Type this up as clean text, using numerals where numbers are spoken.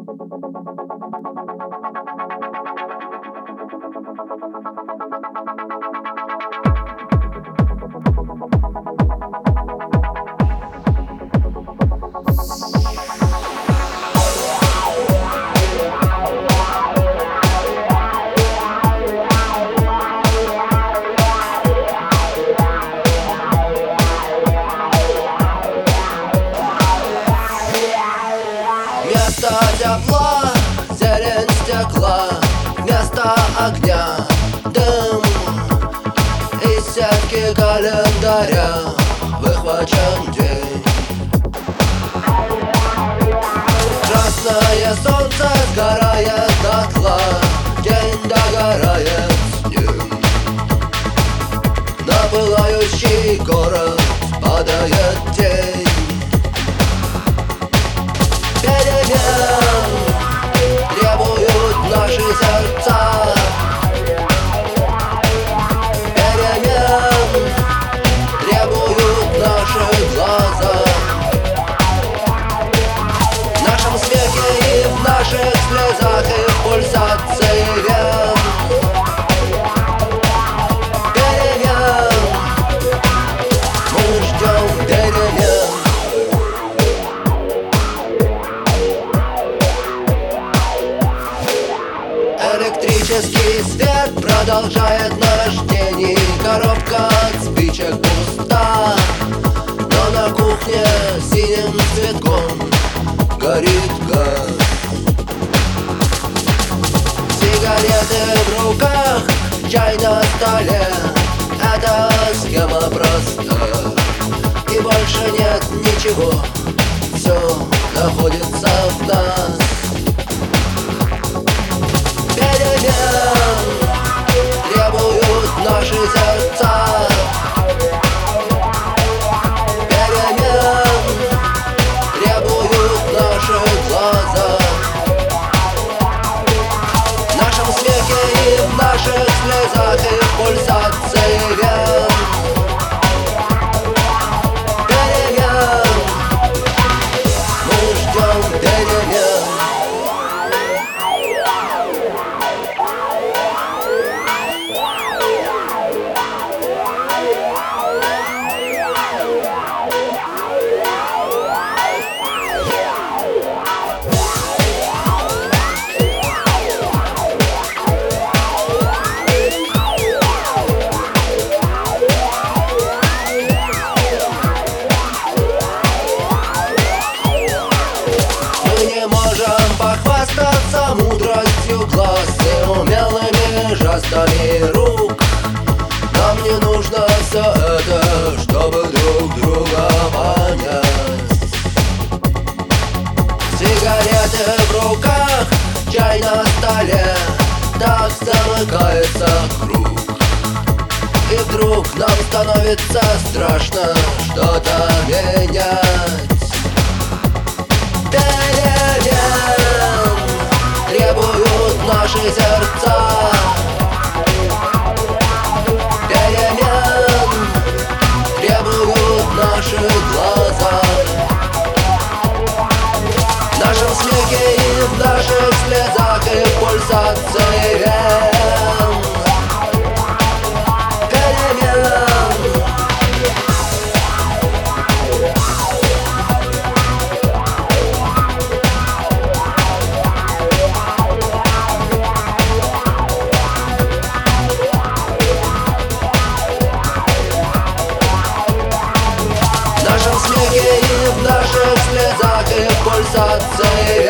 Вместо тепла зелень стекла, вместо огня дым. Из сетки календаря выхвачен день. Красное солнце сгорает дотла, день догорает с ним. На пылающий город падает тень. Перемен требуют наши сердца. Перемен требуют наши глаза. В нашем смехе и в наших слезах, и в пульсации вен. Перемен мы ждем перемен. Электрический свет продолжает наш день, и коробка от спичек пуста. Но на кухне синим цветком горит газ. Сигареты в руках, чай на столе. Эта схема проста, и больше нет ничего. Все находится в нас. Перемен требуют наши сердца. Перемен требуют наши глаза. В нашем смехе и в наших слезах, и в пульсации вен. Перемен мы ждем перемен. Похвастаться мудростью глаз и умелыми жестами рук. Нам не нужно все это, чтобы друг друга понять. Сигареты в руках, чай на столе. Так замыкается круг. И вдруг нам становится страшно что-то менять. Перемен требуют наши сердца. Перемен требуют наши глаза. В нашем смехе и в наших слезах, и в пульсации вен. Перемен и в наших слезах, и в пульсации